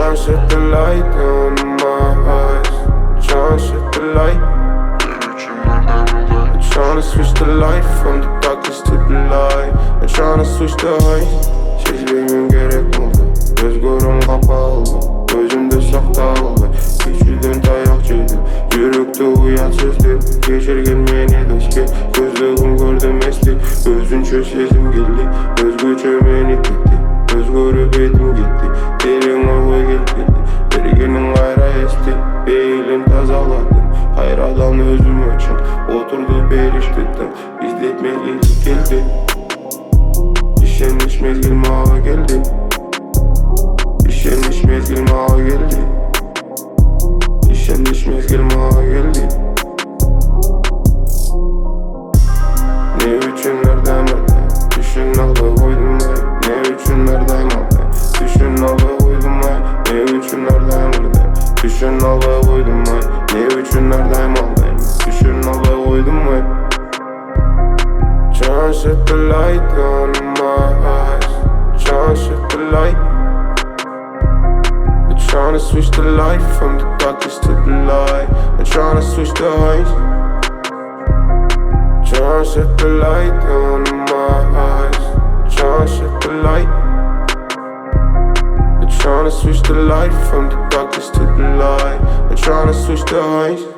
Tryna set the light on in my eyes. Tryna set the light. I'm tryna switch the light from the darkness to the light. I'm tryna switch the heights. Sezmeyim gerek oldu. Özgürüm kapalı. Gözümde saktalı. Küçüldüm dayak yedim. Yürekte uyatsızdım. Geçirgen meni keşke. Gözlüğüm gördüm esli. Özünçe sezim geldi. Özgürçe beni gitti. Özgürü bedim gitti. Derin oy geldi. Bergenin gayra esti. Eğilim tazaladım. Hayradan özüm için. Oturdu beriştirdim. İzletmek ilk geldi. İşenmiş mezgil mağa geldi. İşenmiş mezgil mağa geldi. İşenmiş mezgil mağa geldi. Ne üçün nereden aldı? Düşün alı koydum ay. Ne üçün nereden aldı? Düşün alı koydum ay. Ne üçün nereden aldı? Düşün alı koydum ay. Ne üçün nereden aldı? Düşün alı koydum ay. Tryna set the light on in my eyes. Tryna set the light. I'm tryna switch the light from the darkness to the light. I'm tryna switch the heights. Tryna set the light on in my eyes. Tryna set the light. I'm tryna switch the light from the darkness to the light. I'm tryna switch the heights.